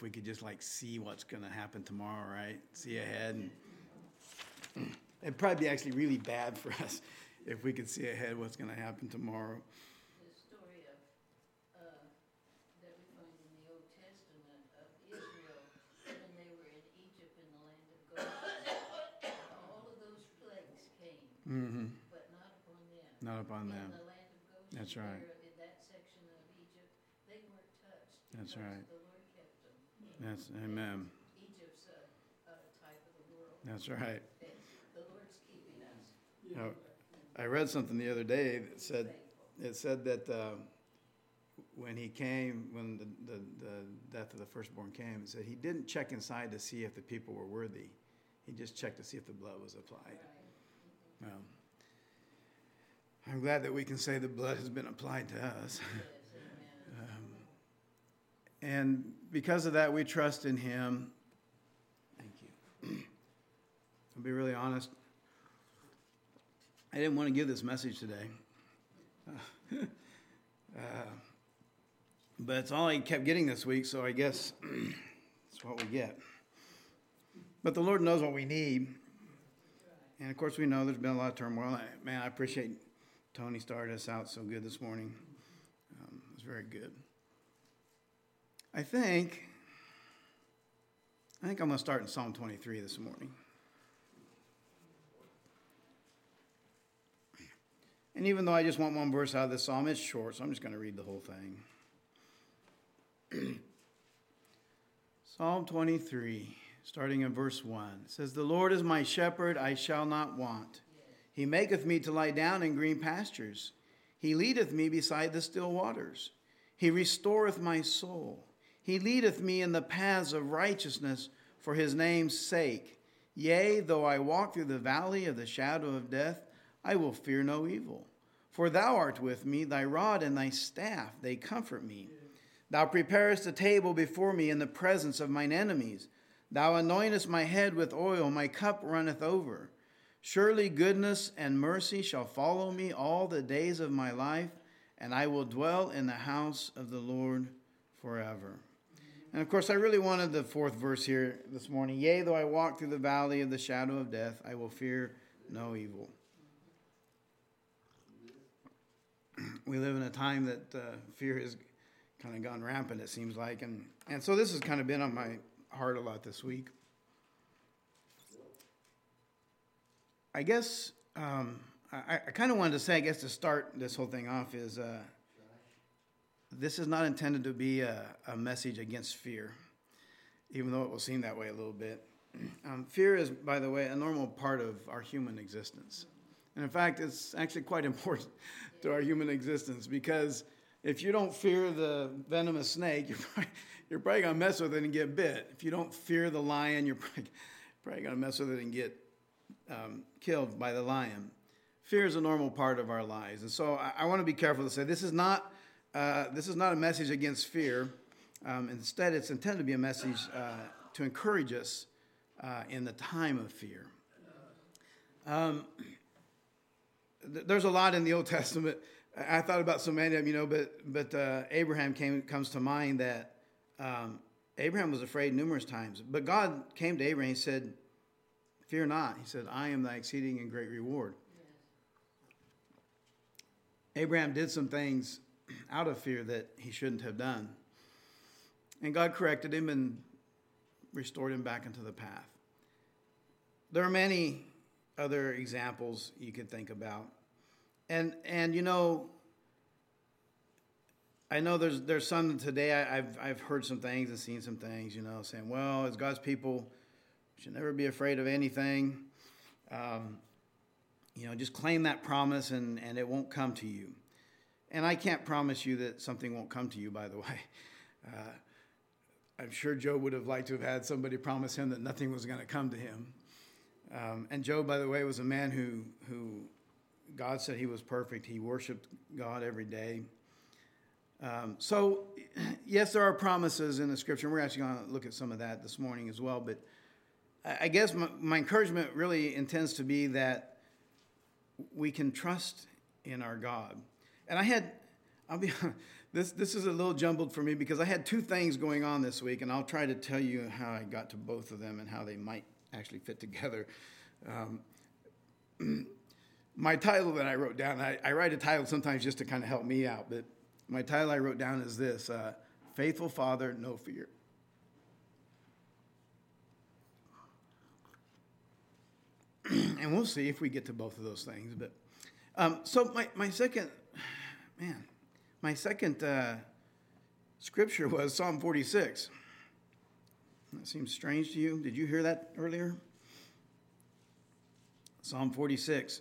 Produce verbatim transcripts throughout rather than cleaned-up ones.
we could just like see what's going to happen tomorrow, right? See ahead. And it'd probably be actually really bad for us if we could see ahead what's going to happen tomorrow. The story of uh, that we find in the Old Testament of Israel when they were in Egypt in the land of Goshen, all of those plagues came, Mm-hmm. but not upon them. Not upon in them. the land of Goshen, That's right. there, in that section of Egypt, they weren't touched. That's because right. The Lord kept them. That's amen. Egypt's a, a type of the world. That's right. And the Lord's keeping us. Now, I read something the other day that said it said that uh, when he came, when the, the, the death of the firstborn came, it said he didn't check inside to see if the people were worthy. He just checked to see if the blood was applied. Um, I'm glad that we can say the blood has been applied to us. um, and because of that, we trust in him. Thank you. I'll be really honest. I didn't want to give this message today. Uh, uh, but it's all I kept getting this week, so I guess it's what we get. But the Lord knows what we need. And, of course, we know there's been a lot of turmoil. I, man, I appreciate Tony started us out so good this morning. Um, it was very good. I think, I think I'm going to start in Psalm twenty-three this morning. And even though I just want one verse out of this psalm, it's short, so I'm just going to read the whole thing. Psalm twenty-three, starting in verse one. It says, "The Lord is my shepherd, I shall not want. He maketh me to lie down in green pastures. He leadeth me beside the still waters. He restoreth my soul. He leadeth me in the paths of righteousness for his name's sake. Yea, though I walk through the valley of the shadow of death, I will fear no evil. For thou art with me, thy rod and thy staff, they comfort me. Thou preparest a table before me in the presence of mine enemies. Thou anointest my head with oil, my cup runneth over. Surely goodness and mercy shall follow me all the days of my life, and I will dwell in the house of the Lord forever." And of course, I really wanted the fourth verse here this morning. "Yea, though I walk through the valley of the shadow of death, I will fear no evil." We live in a time that uh, fear has kind of gone rampant, it seems like. And, and so this has kind of been on my heart a lot this week. I guess um, I, I kind of wanted to say, I guess to start this whole thing off is uh, this is not intended to be a, a message against fear, even though it will seem that way a little bit. Um, fear is, by the way, a normal part of our human existence. And in fact, it's actually quite important to our human existence, because if you don't fear the venomous snake, you're probably, you're probably going to mess with it and get bit. If you don't fear the lion, you're probably, probably going to mess with it and get um, killed by the lion. Fear is a normal part of our lives. And so I, I want to be careful to say this is not, uh, this is not a message against fear. Um, instead, it's intended to be a message uh, to encourage us uh, in the time of fear. Um, th- there's a lot in the Old Testament. I thought about so many of them, you know, but but uh, Abraham came comes to mind that um, Abraham was afraid numerous times. But God came to Abraham and said, "Fear not." He said, "I am thy exceeding and great reward." Yes. Abraham did some things out of fear that he shouldn't have done. And God corrected him and restored him back into the path. There are many other examples you could think about. And, and you know, I know there's there's some today, I, I've I've heard some things and seen some things, you know, saying, well, as God's people, we should never be afraid of anything. Um, you know, just claim that promise and, and it won't come to you. And I can't promise you that something won't come to you, by the way. Uh, I'm sure Job would have liked to have had somebody promise him that nothing was going to come to him. Um, and Job, by the way, was a man who who God said he was perfect. He worshiped God every day. Um, so, yes, there are promises in the Scripture. We're actually going to look at some of that this morning as well. But I guess my, my encouragement really intends to be that we can trust in our God. And I had, I'll be this this is a little jumbled for me because I had two things going on this week, and I'll try to tell you how I got to both of them and how they might actually fit together. Um, my title that I wrote down, I, I write a title sometimes just to kind of help me out, but my title I wrote down is this, uh, Faithful Father, No Fear. And we'll see if we get to both of those things. But um, so my, my second, man, my second uh, scripture was Psalm forty-six. That seems strange to you. Did you hear that earlier? Psalm forty-six.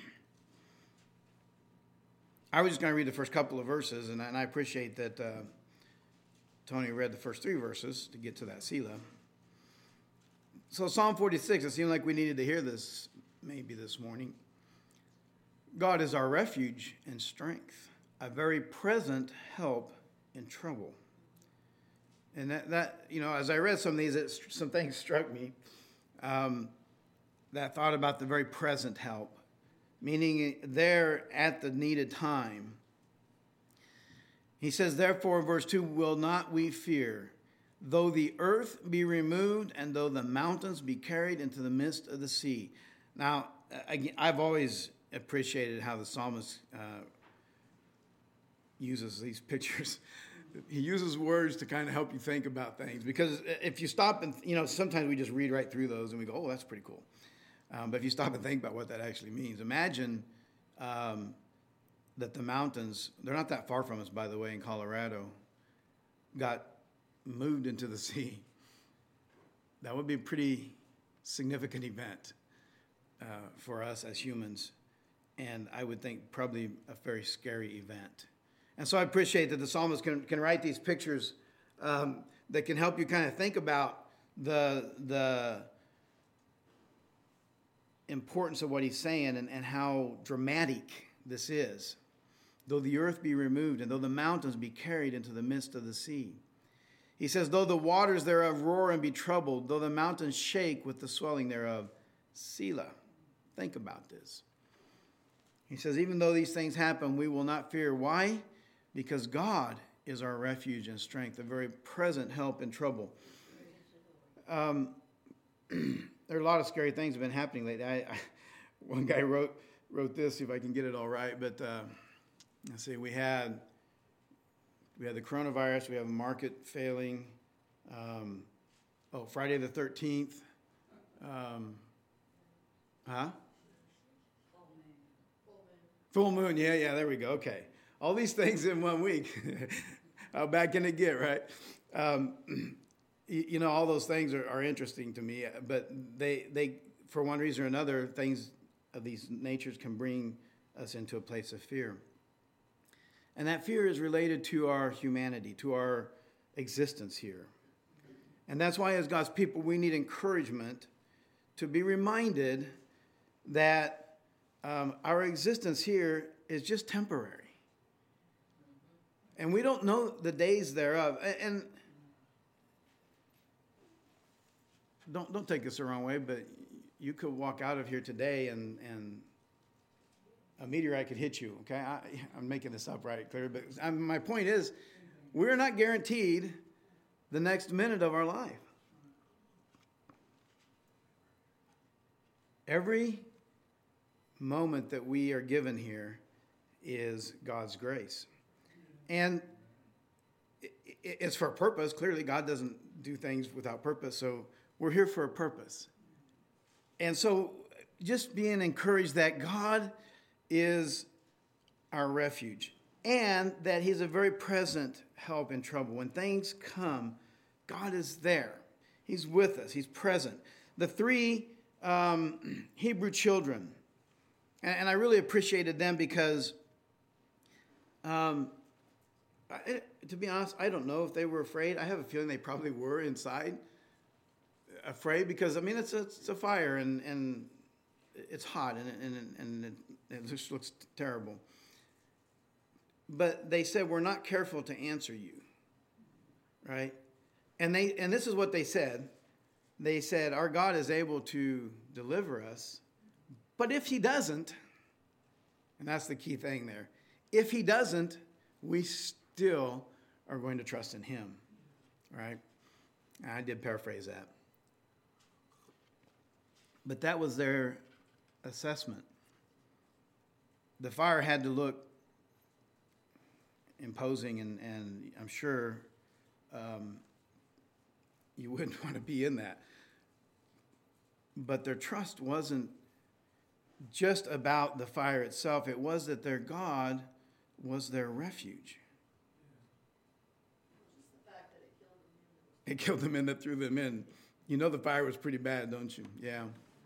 I was just going to read the first couple of verses, and I, and I appreciate that uh, Tony read the first three verses to get to that Selah. So Psalm forty-six, it seemed like we needed to hear this maybe this morning. God is our refuge and strength, a very present help in trouble. And that, that you know, as I read some of these, it, some things struck me. Um, that thought about the very present help, meaning there at the needed time. He says, therefore, verse two, will not we fear, though the earth be removed and though the mountains be carried into the midst of the sea. Now, again, I've always appreciated how the psalmist uh, uses these pictures. He uses words to kind of help you think about things. Because if you stop and, you know, sometimes we just read right through those and we go, oh, that's pretty cool. Um, but if you stop and think about what that actually means, imagine um, that the mountains, they're not that far from us, by the way, in Colorado, got moved into the sea. That would be a pretty significant event uh, for us as humans, and I would think probably a very scary event. And so I appreciate that the psalmist can, can write these pictures um, that can help you kind of think about the the importance of what he's saying and, and how dramatic this is. Though the earth be removed and though the mountains be carried into the midst of the sea. He says, though the waters thereof roar and be troubled, though the mountains shake with the swelling thereof, Selah. Think about this. He says, even though these things happen, we will not fear. Why? Because God is our refuge and strength, a very present help in trouble. Um, there are a lot of scary things that have been happening lately. I, I, one guy wrote wrote this, see if I can get it all right. But uh, let's see, we had... We had the coronavirus. We have a market failing. Um, oh, Friday the thirteenth. Um, huh? Full moon. Full moon. Yeah, yeah, there we go. Okay. All these things in one week. How bad can it get, right? Um, you, you know, all those things are, are interesting to me. But they, they, for one reason or another, things of these natures can bring us into a place of fear. And that fear is related to our humanity, to our existence here. And that's why as God's people, we need encouragement to be reminded that um, our existence here is just temporary. And we don't know the days thereof. And don't don't take this the wrong way, but you could walk out of here today and... and a meteorite could hit you, okay? I, I'm making this up right, clear, but I, my point is, we're not guaranteed the next minute of our life. Every moment that we are given here is God's grace. And it, it, it's for a purpose. Clearly, God doesn't do things without purpose, so we're here for a purpose. And so just being encouraged that God is our refuge, and that he's a very present help in trouble. When things come, God is there. He's with us. He's present. The three um, Hebrew children, and, and I really appreciated them because, um, I, to be honest, I don't know if they were afraid. I have a feeling they probably were inside afraid because, I mean, it's a, it's a fire, and, and it's hot, and, and, and it, it just looks terrible. But they said, we're not careful to answer you, right? And they and this is what they said. They said, our God is able to deliver us, but if he doesn't, and that's the key thing there, if he doesn't, we still are going to trust in him, right? I did paraphrase that. But that was their assessment. The fire had to look imposing, and, and I'm sure um, you wouldn't want to be in that. But their trust wasn't just about the fire itself. It was that their God was their refuge. It killed the men that threw them in. You know the fire was pretty bad, don't you? Yeah.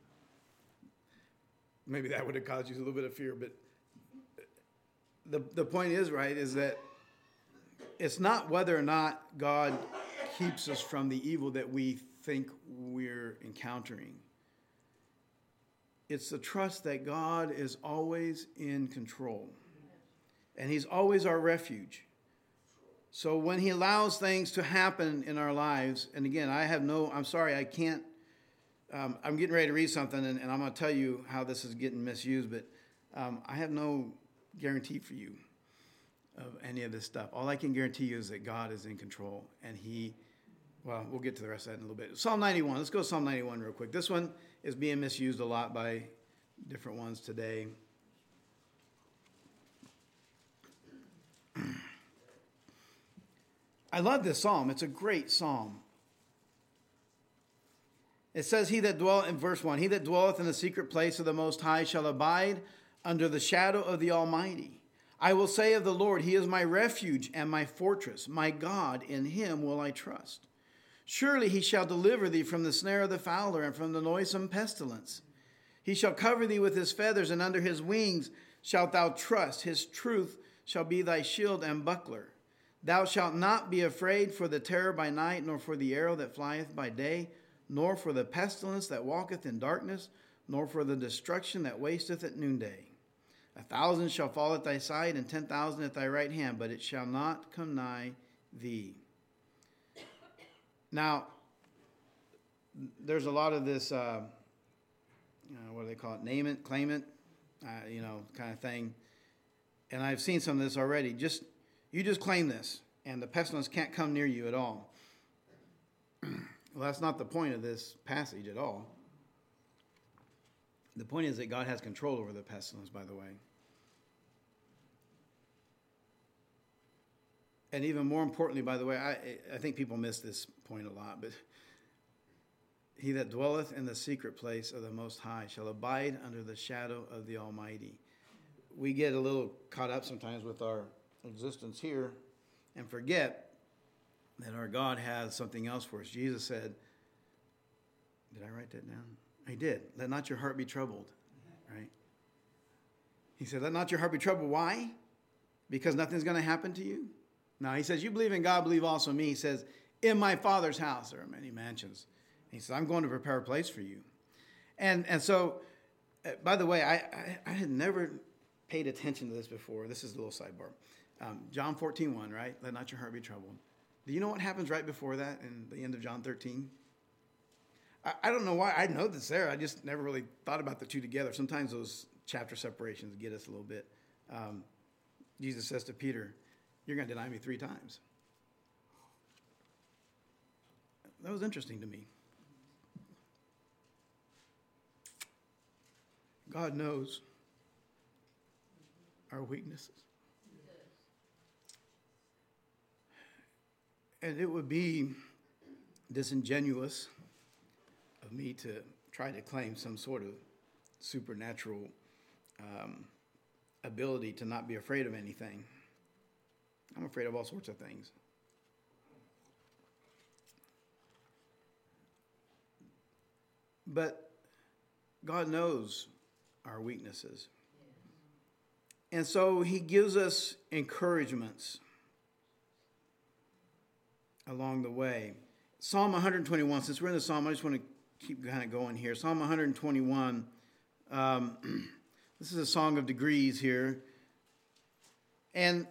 Maybe that would have caused you a little bit of fear, but the the point is, right, is that it's not whether or not God keeps us from the evil that we think we're encountering. It's the trust that God is always in control. And he's always our refuge. So when he allows things to happen in our lives, and again, I have no, I'm sorry, I can't, um, I'm getting ready to read something, and, and I'm going to tell you how this is getting misused, but um, I have no guarantee for you of any of this stuff. All I can guarantee you is that God is in control, and he, well, we'll get to the rest of that in a little bit. Psalm ninety-one, let's go to Psalm ninety-one real quick. This one is being misused a lot by different ones today. I love this psalm. It's a great psalm. It says, he that dwelleth, in verse one, he that dwelleth in the secret place of the Most High shall abide under the shadow of the Almighty. I will say of the Lord, he is my refuge and my fortress. My God, in him will I trust. Surely he shall deliver thee from the snare of the fowler and from the noisome pestilence. He shall cover thee with his feathers, and under his wings shalt thou trust. His truth shall be thy shield and buckler. Thou shalt not be afraid for the terror by night, nor for the arrow that flieth by day, nor for the pestilence that walketh in darkness, nor for the destruction that wasteth at noonday. A thousand shall fall at thy side, and ten thousand at thy right hand, but it shall not come nigh thee. Now, there's a lot of this, uh, you know, what do they call it, name it, claim it, uh, you know, kind of thing. And I've seen some of this already. Just You just claim this, and the pestilence can't come near you at all. Well, that's not the point of this passage at all. The point is that God has control over the pestilence, by the way. And even more importantly, by the way, I, I think people miss this point a lot, but he that dwelleth in the secret place of the Most High shall abide under the shadow of the Almighty. We get a little caught up sometimes with our existence here and forget that our God has something else for us. Jesus said, did I write that down? I did. Let not your heart be troubled, right? He said, let not your heart be troubled. Why? Because nothing's going to happen to you? No, he says, you believe in God, believe also in me. He says, in my Father's house there are many mansions. He says, I'm going to prepare a place for you. And and so, uh, by the way, I, I, I had never paid attention to this before. This is a little sidebar. Um, John fourteen one, right? Let not your heart be troubled. Do you know what happens right before that in the end of John thirteen? I, I don't know why. I know this there. I just never really thought about the two together. Sometimes those chapter separations get us a little bit. Um, Jesus says to Peter, you're going to deny me three times. That was interesting to me. God knows our weaknesses. And it would be disingenuous of me to try to claim some sort of supernatural um, ability to not be afraid of anything. I'm afraid of all sorts of things. But God knows our weaknesses. And so he gives us encouragements along the way. Psalm one twenty-one, since we're in the Psalm, I just want to keep kind of going here. Psalm one twenty-one, um, this is a song of degrees here. And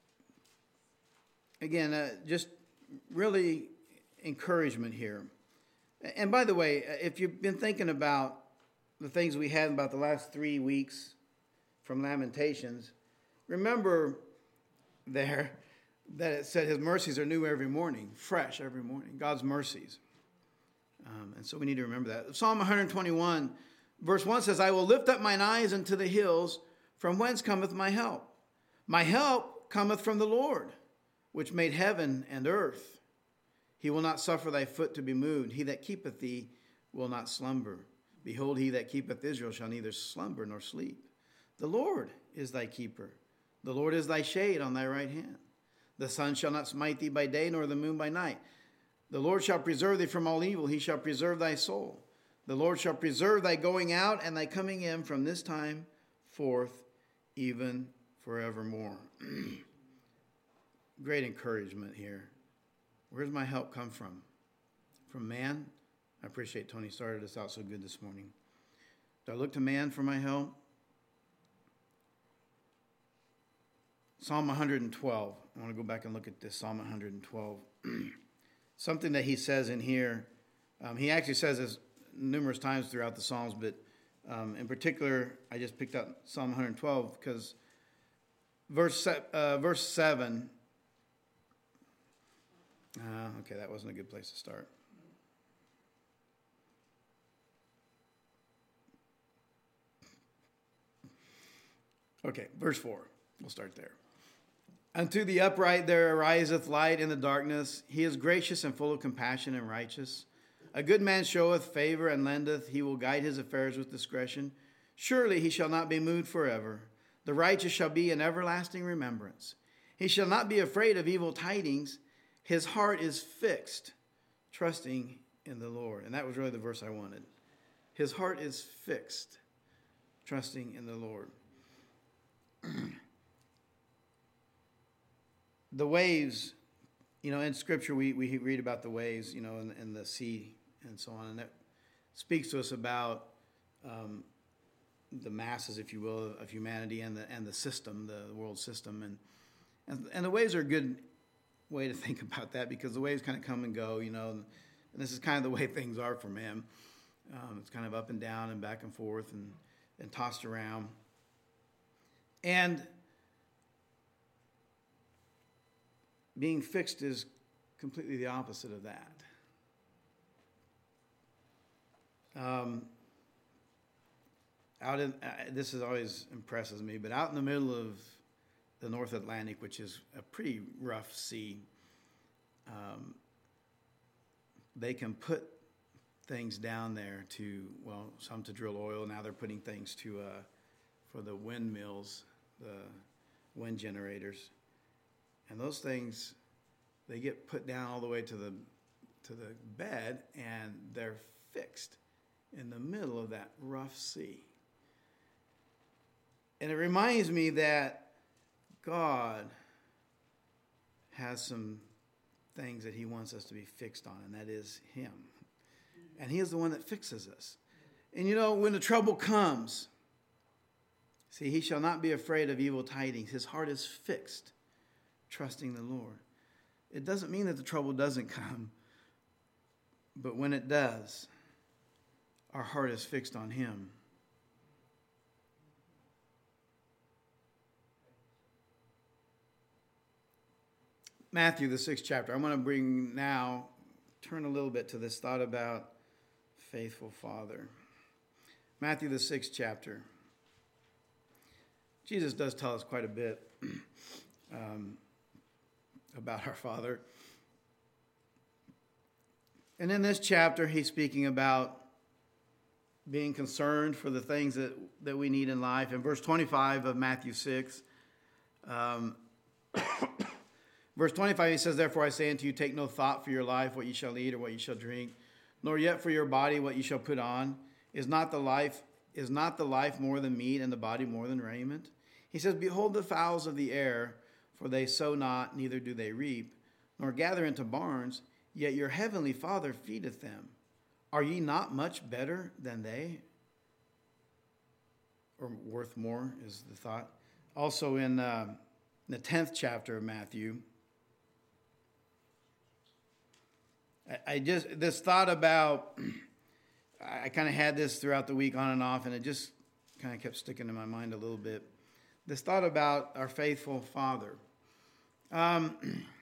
again, uh, just really encouragement here. And by the way, if you've been thinking about the things we had about the last three weeks from Lamentations, remember there that it said his mercies are new every morning, fresh every morning, God's mercies. Um, and so we need to remember that. Psalm one twenty-one, verse one says, I will lift up mine eyes unto the hills, from whence cometh my help. My help cometh from the Lord, which made heaven and earth. He will not suffer thy foot to be moved. He that keepeth thee will not slumber. Behold, he that keepeth Israel shall neither slumber nor sleep. The Lord is thy keeper. The Lord is thy shade on thy right hand. The sun shall not smite thee by day, nor the moon by night. The Lord shall preserve thee from all evil. He shall preserve thy soul. The Lord shall preserve thy going out and thy coming in from this time forth, even forevermore. Great encouragement here. Where does my help come from? From man? I appreciate Tony started us out so good this morning. Do I look to man for my help? Psalm one twelve. I want to go back and look at this, Psalm one twelve. Something that he says in here, um, he actually says this numerous times throughout the Psalms, but um, in particular, I just picked up Psalm one twelve because verse, uh, verse seven, uh, okay, that wasn't a good place to start. Okay, verse four, we'll start there. Unto the upright there ariseth light in the darkness. He is gracious and full of compassion and righteous. A good man showeth favor and lendeth. He will guide his affairs with discretion. Surely he shall not be moved forever. The righteous shall be in everlasting remembrance. He shall not be afraid of evil tidings. His heart is fixed, trusting in the Lord. And that was really the verse I wanted. His heart is fixed, trusting in the Lord. The waves, you know, in Scripture we, we read about the waves, you know, and, and the sea and so on. And that speaks to us about um, the masses, if you will, of humanity and the and the system, the, the world system. And, and and the waves are a good way to think about that because the waves kind of come and go, you know. And, and this is kind of the way things are for man. Um, it's kind of up and down and back and forth and, and tossed around. And being fixed is completely the opposite of that. Um, out in uh, this is always impresses me, but out in the middle of the North Atlantic, which is a pretty rough sea, um, they can put things down there to, well, some to drill oil. Now they're putting things to uh, for the windmills, the wind generators. And those things, they get put down all the way to the to the bed, and they're fixed in the middle of that rough sea. And it reminds me that God has some things that he wants us to be fixed on, and that is him. And he is the one that fixes us. And you know, when the trouble comes, see, he shall not be afraid of evil tidings. His heart is fixed, trusting the Lord. It doesn't mean that the trouble doesn't come, but when it does, our heart is fixed on him. Matthew, the sixth chapter. I want to bring now, turn a little bit to this thought about faithful Father. Matthew, the sixth chapter. Jesus does tell us quite a bit um, about our Father. And in this chapter, he's speaking about being concerned for the things that, that we need in life. In verse twenty-five of Matthew six, um, verse twenty-five, he says, Therefore I say unto you, take no thought for your life, what ye shall eat or what ye shall drink, nor yet for your body what ye shall put on. Is not the life, is not the life more than meat, and the body more than raiment? He says, Behold the fowls of the air, for they sow not, neither do they reap, nor gather into barns, yet your heavenly Father feedeth them. Are ye not much better than they? Or worth more is the thought. Also in, uh, in the tenth chapter of Matthew, I, I just, this thought about, I kind of had this throughout the week on and off, and it just kind of kept sticking in my mind a little bit. This thought about our faithful Father. Um,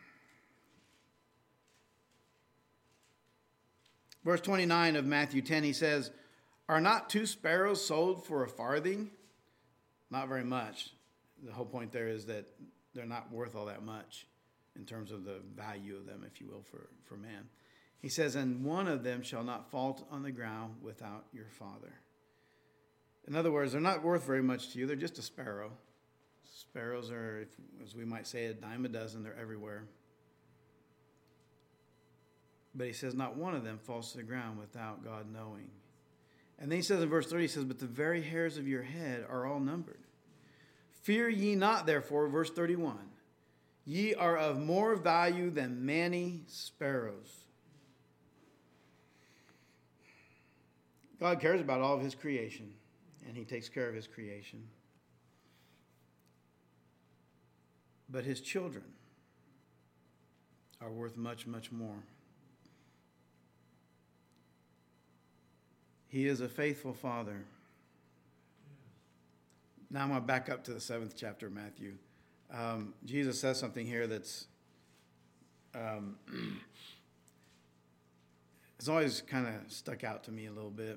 verse twenty-nine of Matthew ten, he says, "Are not two sparrows sold for a farthing?" Not very much. The whole point there is that they're not worth all that much in terms of the value of them, if you will, for, for man. He says, "And one of them shall not fall on the ground without your Father." In other words, they're not worth very much to you. They're just a sparrow. Sparrows are, as we might say, a dime a dozen. They're everywhere. But he says, not one of them falls to the ground without God knowing. And then he says in verse thirty, he says, "But the very hairs of your head are all numbered. Fear ye not, therefore," verse thirty-one, "ye are of more value than many sparrows." God cares about all of his creation, and he takes care of his creation. But his children are worth much, much more. He is a faithful Father. Now I'm going to back up to the seventh chapter of Matthew. Um, Jesus says something here that's um, it's always kind of stuck out to me a little bit.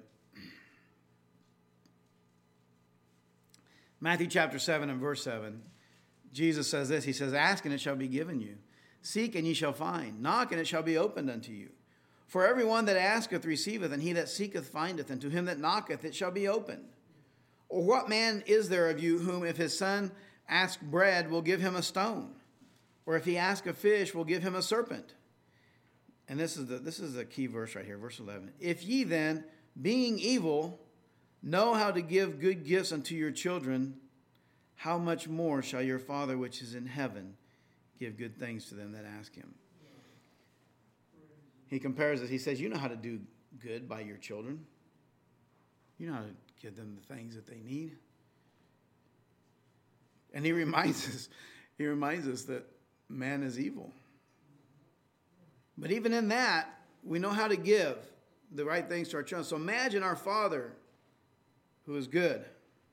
Matthew chapter seven and verse seven, Jesus says this. He says, "Ask and it shall be given you. Seek and ye shall find. Knock and it shall be opened unto you. For everyone that asketh receiveth, and he that seeketh findeth, and to him that knocketh it shall be opened. Or what man is there of you whom if his son ask bread will give him a stone? Or if he ask a fish will give him a serpent?" And this is the this is the key verse right here, verse eleven. "If ye then, being evil, know how to give good gifts unto your children, how much more shall your Father which is in heaven give good things to them that ask him?" He compares it. He says, you know how to do good by your children. You know how to give them the things that they need. And he reminds us, he reminds us that man is evil. But even in that, we know how to give the right things to our children. So imagine our Father who is good.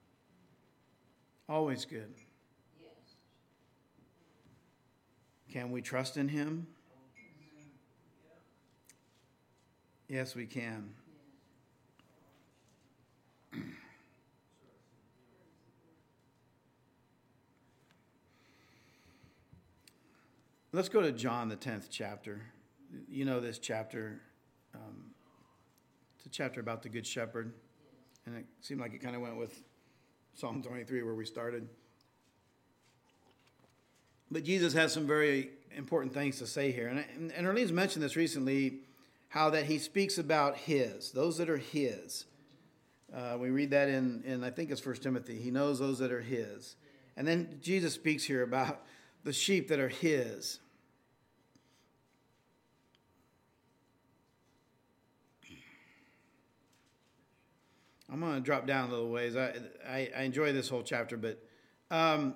Always good. Yes. Can we trust in him? Yes, we can. Let's go to John, the tenth chapter. You know this chapter. Um, it's a chapter about the Good Shepherd. And it seemed like it kind of went with Psalm twenty-three where we started. But Jesus has some very important things to say here. And, and Arlene's mentioned this recently, how that he speaks about his, those that are his. Uh, we read that in, in, I think it's First Timothy. He knows those that are his. And then Jesus speaks here about the sheep that are his. I'm going to drop down a little ways. I, I, I enjoy this whole chapter, but um,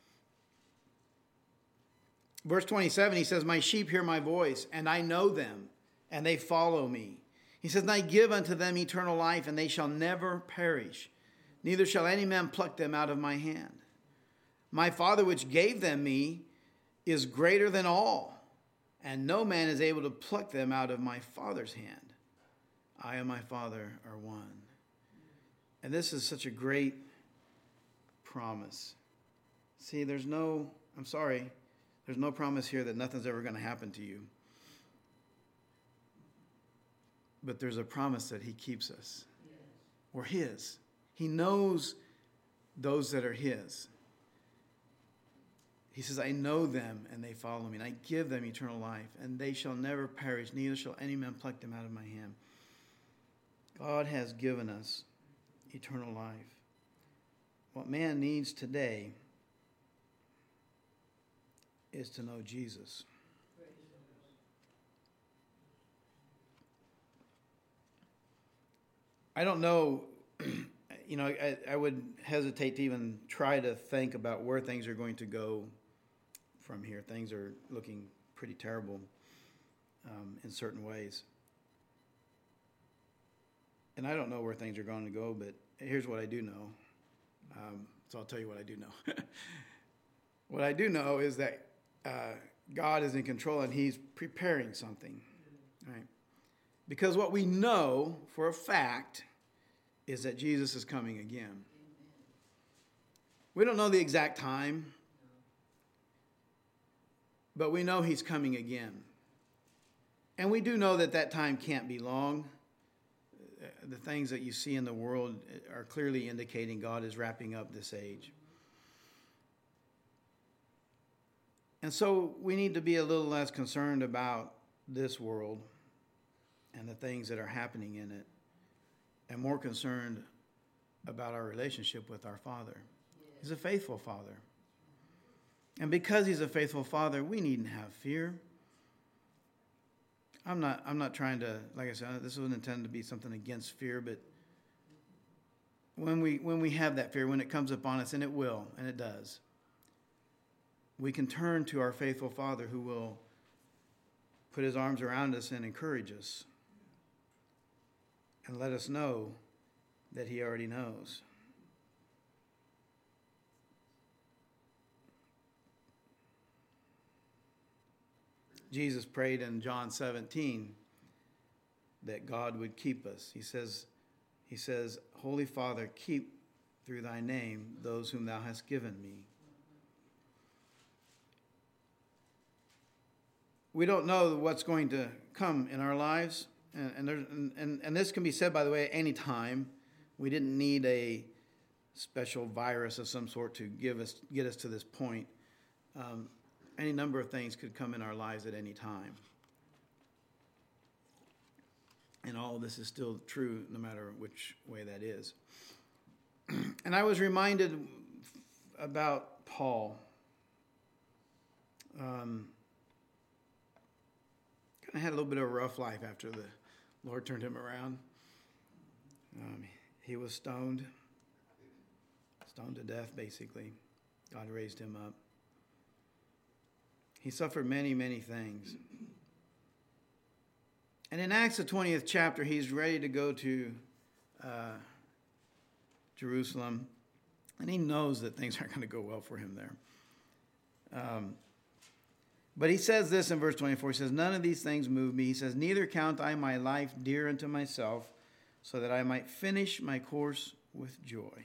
verse twenty-seven, he says, "My sheep hear my voice, and I know them, and they follow me." He says, "And I give unto them eternal life, and they shall never perish, neither shall any man pluck them out of my hand. My Father which gave them me is greater than all, and no man is able to pluck them out of my Father's hand. I and my Father are one." And this is such a great promise. See, there's no, I'm sorry, there's no promise here that nothing's ever going to happen to you. But there's a promise that he keeps us. Yes. We're his. He knows those that are his. He says, "I know them and they follow me, and I give them eternal life, and they shall never perish, neither shall any man pluck them out of my hand." God has given us eternal life. What man needs today is to know Jesus. I don't know, you know, I, I would hesitate to even try to think about where things are going to go from here. Things are looking pretty terrible um, in certain ways. And I don't know where things are going to go, but here's what I do know. Um, so I'll tell you what I do know. What I do know is that uh, God is in control and he's preparing something, right? Because what we know for a fact is that Jesus is coming again. We don't know the exact time, but we know he's coming again. And we do know that that time can't be long. The things that you see in the world are clearly indicating God is wrapping up this age. And so we need to be a little less concerned about this world and the things that are happening in it, and more concerned about our relationship with our Father. He's a faithful Father. And because he's a faithful Father, we needn't have fear. I'm not I'm not trying to, like I said, this wasn't intended to be something against fear, but when we when we have that fear, when it comes upon us, and it will, and it does, we can turn to our faithful Father who will put his arms around us and encourage us and let us know that he already knows. Jesus prayed in John seventeen that God would keep us. He says, he says, Holy Father, keep through thy name those whom thou hast given me. We don't know what's going to come in our lives. And, and, there, and, and, and this can be said, by the way, at any time. We didn't need a special virus of some sort to give us get us to this point. Um, any number of things could come in our lives at any time. And all of this is still true no matter which way that is. And I was reminded about Paul. Um, kind of had a little bit of a rough life after the Lord turned him around. Um, he was stoned. Stoned to death, basically. God raised him up. He suffered many, many things. And in Acts, the twentieth chapter, he's ready to go to uh, Jerusalem. And he knows that things aren't going to go well for him there. Um, but he says this in verse twenty-four. He says, none of these things move me. He says, neither count I my life dear unto myself, so that I might finish my course with joy.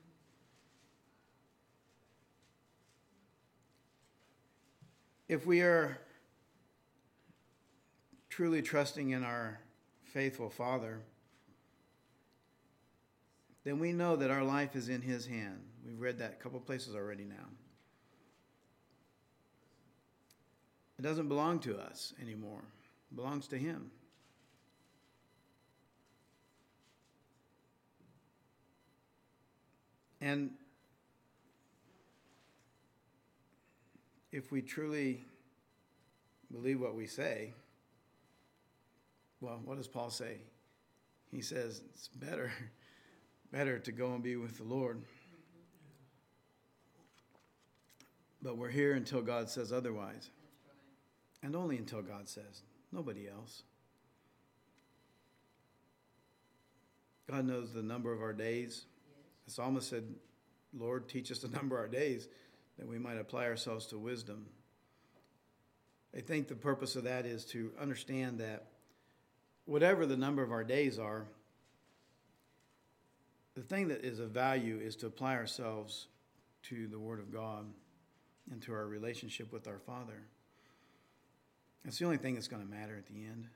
If we are truly trusting in our faithful Father, then we know that our life is in his hand. We've read that a couple places already now. It doesn't belong to us anymore. It belongs to him. And if we truly believe what we say, well, what does Paul say? He says it's better, better to go and be with the Lord. But we're here until God says otherwise. And only until God says, nobody else. God knows the number of our days. The psalmist said, Lord, teach us to number our days, that we might apply ourselves to wisdom. I think the purpose of that is to understand that whatever the number of our days are, the thing that is of value is to apply ourselves to the Word of God and to our relationship with our Father. That's the only thing that's going to matter at the end.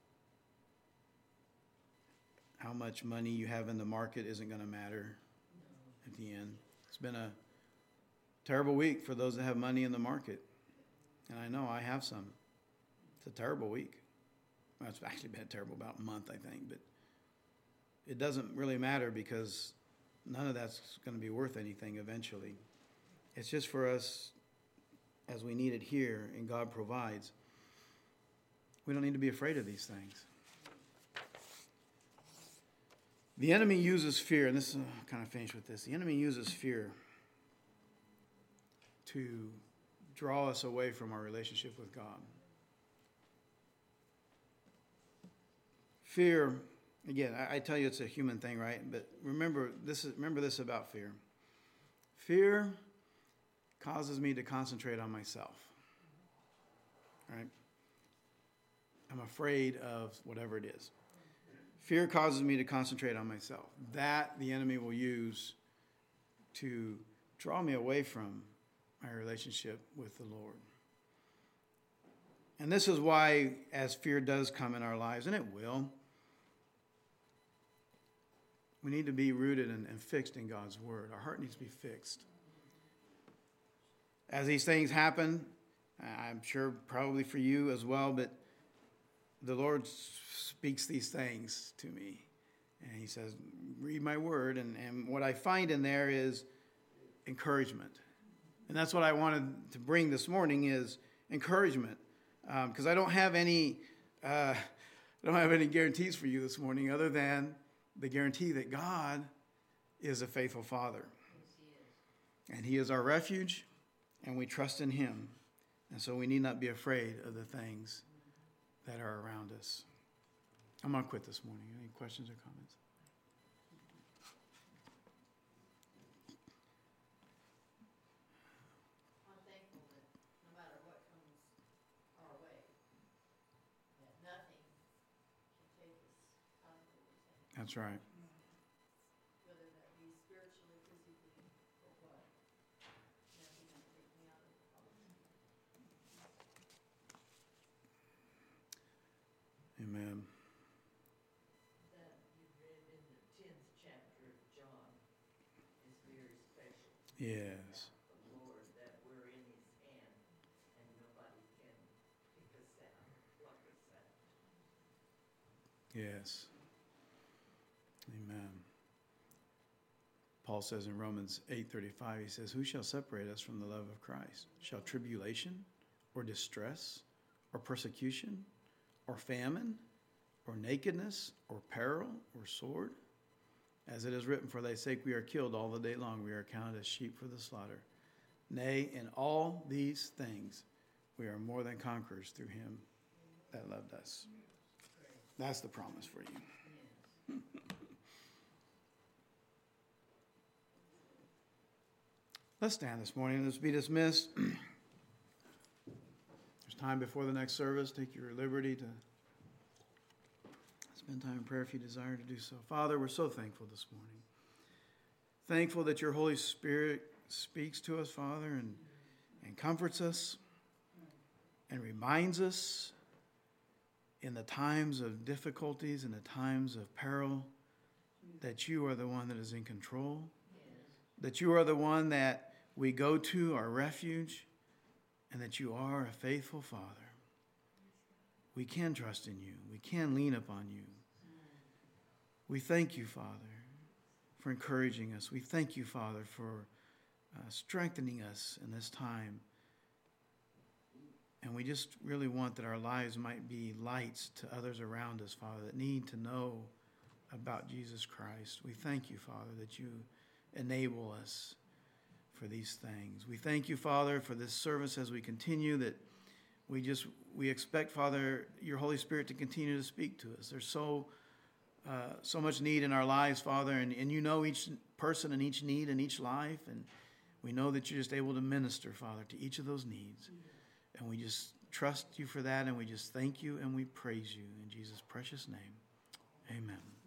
How much money you have in the market isn't going to matter at the end. It's been a terrible week for those that have money in the market. And I know I have some. It's a terrible week. Well, it's actually been a terrible about a month, I think. But it doesn't really matter because none of that's going to be worth anything eventually. It's just for us as we need it here and God provides. We don't need to be afraid of these things. The enemy uses fear, and this is uh, kind of finish with this. The enemy uses fear to draw us away from our relationship with God. Fear, again, I, I tell you it's a human thing, right? But remember this is remember this about fear. Fear causes me to concentrate on myself. right? I'm afraid of whatever it is. Fear causes me to concentrate on myself. That the enemy will use to draw me away from my relationship with the Lord. And this is why, as fear does come in our lives, and it will, we need to be rooted and, and fixed in God's word. Our heart needs to be fixed. As these things happen, I'm sure probably for you as well, but the Lord speaks these things to me. And he says, read my word. And, and what I find in there is encouragement. And that's what I wanted to bring this morning is encouragement. Because um, I don't have any, uh, I don't have any guarantees for you this morning other than the guarantee that God is a faithful Father. Yes, he is. And he is our refuge, and we trust in him. And so we need not be afraid of the things that are around us. I'm going to quit this morning. Any questions or comments? I'm thankful that no matter what comes our way, that nothing can take us out of the Lord's hand. That's right. Whether that be spiritually, physically, or what. Nothing can take me out of the Father's hand. Amen. That you read in the tenth chapter of John is very special. Yes. The Lord, that we're in his hand and nobody can pick us out, pluck us out. Yes. Amen. Paul says in Romans eight thirty-five, he says, who shall separate us from the love of Christ? Shall tribulation or distress or persecution or famine or nakedness or peril or sword? As it is written, for thy sake we are killed all the day long. We are counted as sheep for the slaughter. Nay, in all these things we are more than conquerors through him that loved us. That's the promise for you. Let's stand this morning. Let's be dismissed. There's time before the next service. Take your liberty to spend time in prayer if you desire to do so. Father, we're so thankful this morning. Thankful that your Holy Spirit speaks to us, Father, and, and comforts us and reminds us in the times of difficulties, in the times of peril, that you are the one that is in control, that you are the one that we go to, our refuge, and that you are a faithful Father. We can trust in you. We can lean upon you. We thank you, Father, for encouraging us. We thank you, Father, for uh, strengthening us in this time. And we just really want that our lives might be lights to others around us, Father, that need to know about Jesus Christ. We thank you, Father, that you enable us for these things. We thank you, Father, for this service as we continue, that we just, we expect, Father, your Holy Spirit to continue to speak to us. There's so uh, so much need in our lives, Father, and, and you know each person and each need in each life, and we know that you're just able to minister, Father, to each of those needs. And we just trust you for that, and we just thank you and we praise you in Jesus' precious name. Amen.